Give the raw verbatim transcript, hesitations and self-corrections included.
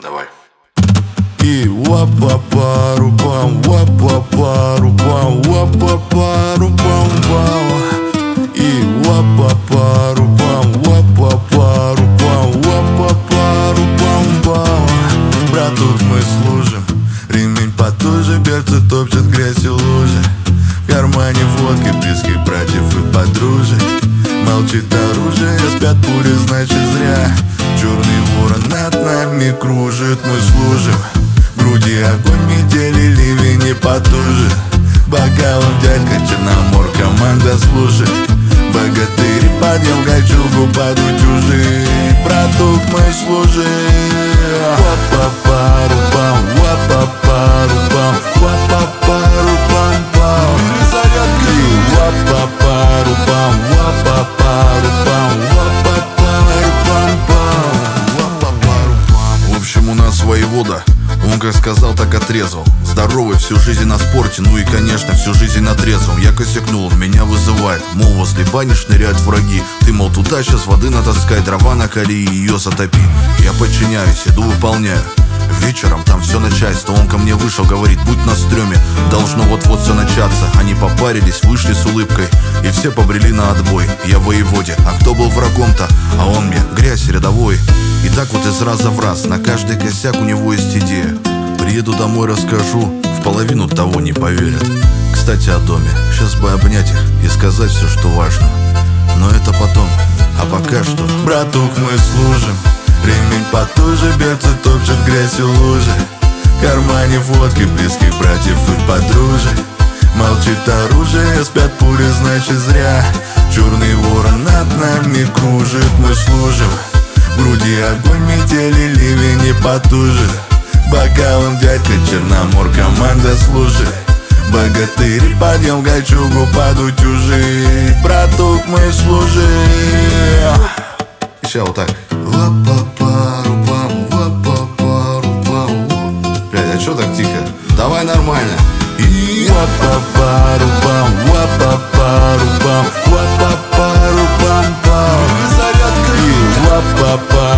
Давай. И уа-па-па-ру-пам, уа-па-па-ру-пам, уа-па-па-ру-пам-пам. И уа-па-па-ру-пам, уа-па-па-ру-пам, уа-па-па-ру-пам-пам. Братух, мы служим, ремень потуже, берцы топчет грязь и лужи. В кармане водки близких братьев и подружек. Молчит оружие, спят пули, значит зря. Черный ворон над нами кружит, мы служим. В груди огонь, метели, ливень не потужит. Бокалом дядька Черномор, команда служит. Богатыри, подъем кольчугу подутюжи. Братух, мы служим. Уа-па-па-ру-пам, уа-па-па-ру-пам, уа-па-па-ру-пам-пам. И уа-па-па-ру-пам, уа-па-па-ру-пам, уа-па-па-ру-пам-пам. В общем, у нас воевода, он как сказал, так отрезал. Здоровый, всю жизнь на спорте, ну и, конечно, всю жизнь на трезвом. Я косякнул, он меня вызывает, мол, возле бани шныряют враги. Ты, мол, туда сейчас воды натаскай, дрова накали и ее затопи. Я подчиняюсь, иду, выполняю. Вечером там все начальство, он ко мне вышел, говорит, будь на стреме, должно вот-вот все начаться. Они попарились, вышли с улыбкой, и все побрели на отбой. Я воеводе, а кто был врагом-то? А он мне, грязь, рядовой. И так вот из раза в раз, на каждый косяк у него есть идея. Приеду домой, расскажу, в половину того не поверят. Кстати, о доме, сейчас бы обнять их и сказать все, что важно. Но это потом, а пока что, братух, мы служим. Ремень потуже, берцы топчут грязь и лужи. В кармане водки близких братьев и подружек. Молчит оружие, спят пули, значит зря. Черный ворон над нами кружит, мы служим. В груди огонь, метели, ливень не потужит. Бокалом дядька Черномор, команда служит. Богатыри, подъем кольчугу подутюжи. Братух, мы служим. Еще вот так. Ва-па-па-ру-пам, ва-па-па-ру-пам. Блядь, а чё так тихо? Давай нормально. И ва-па-па-ру-пам, ва-па-па-ру-пам, ва-па-па-ру-пам-пам. И ва-па-па